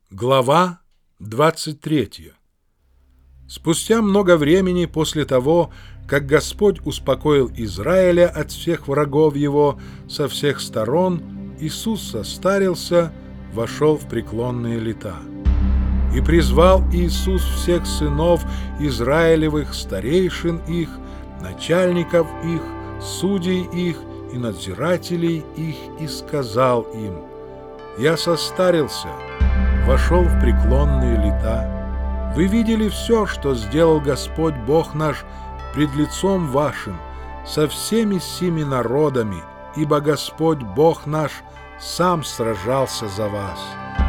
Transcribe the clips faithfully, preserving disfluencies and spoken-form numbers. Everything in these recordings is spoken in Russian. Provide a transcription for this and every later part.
Глава двадцать третья. Спустя много времени после того, как Господь успокоил Израиля от всех врагов его со всех сторон, Иисус состарился, вошел в преклонные лета. И призвал Иисус всех сынов Израилевых, старейшин их, начальников их, судей их и надзирателей их, и сказал им: «Я состарился, вошел в преклонные лета. Вы видели все, что сделал Господь Бог наш пред лицом вашим со всеми сими народами, ибо Господь Бог наш сам сражался за вас.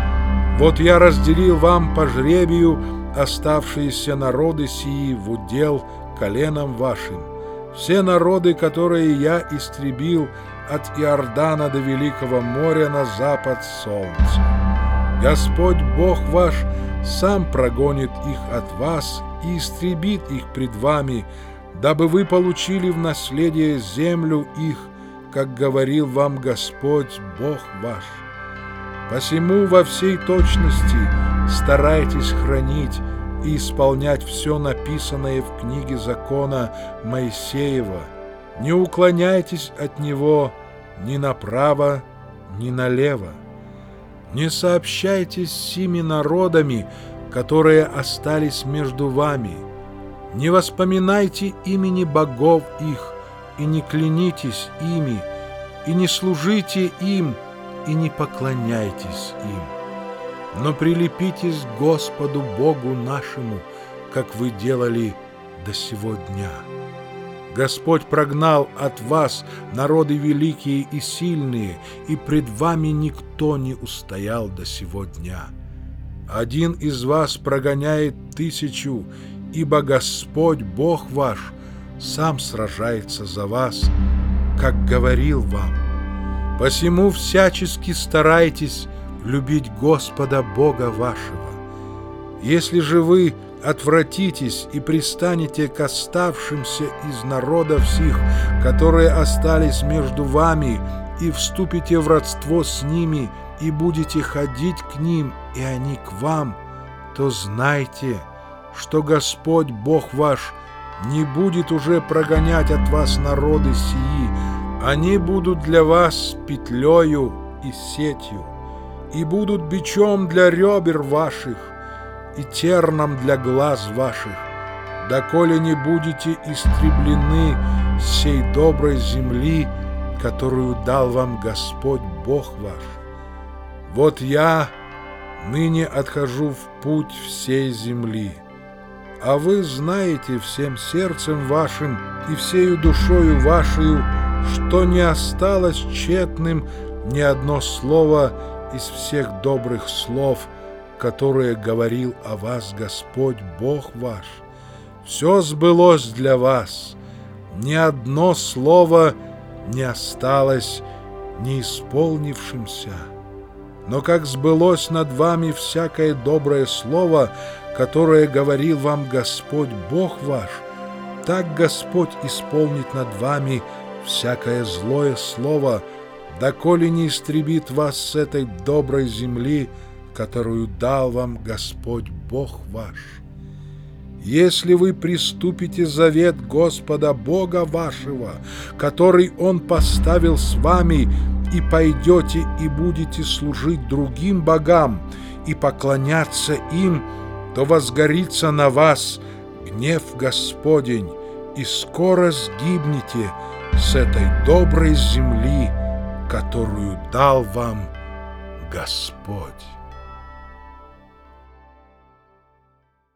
Вот я разделил вам по жребию оставшиеся народы сии в удел коленам вашим, все народы, которые я истребил от Иордана до Великого моря на запад солнца. Господь Бог ваш сам прогонит их от вас и истребит их пред вами, дабы вы получили в наследие землю их, как говорил вам Господь Бог ваш. Посему во всей точности старайтесь хранить и исполнять все написанное в книге закона Моисеева. Не уклоняйтесь от него ни направо, ни налево. Не сообщайтесь с сими народами, которые остались между вами. Не воспоминайте имени богов их, и не клянитесь ими, и не служите им, и не поклоняйтесь им. Но прилепитесь к Господу Богу нашему, как вы делали до сего дня. Господь прогнал от вас народы великие и сильные, и пред вами никто не устоял до сего дня. Один из вас прогоняет тысячу, ибо Господь Бог ваш сам сражается за вас, как говорил вам. Посему всячески старайтесь любить Господа Бога вашего. Если же вы отвратитесь и пристанете к оставшимся из народов сих, которые остались между вами, и вступите в родство с ними, и будете ходить к ним, и они к вам, то знайте, что Господь Бог ваш не будет уже прогонять от вас народы сии, они будут для вас петлею и сетью, и будут бичом для ребер ваших, и терном для глаз ваших, доколе не будете истреблены с сей доброй земли, которую дал вам Господь Бог ваш. Вот я ныне отхожу в путь всей земли, а вы знаете всем сердцем вашим и всею душою вашею, что не осталось тщетным ни одно слово из всех добрых слов, которые говорил о вас Господь Бог ваш. Все сбылось для вас, ни одно слово не осталось не исполнившимся. Но как сбылось над вами всякое доброе слово, которое говорил вам Господь Бог ваш, так Господь исполнит над вами всякое злое слово, доколе не истребит вас с этой доброй земли, которую дал вам Господь Бог ваш. Если вы приступите завет Господа Бога вашего, который Он поставил с вами, и пойдете и будете служить другим богам и поклоняться им, то возгорится на вас гнев Господень, и скоро сгибнете с этой доброй земли, которую дал вам Господь.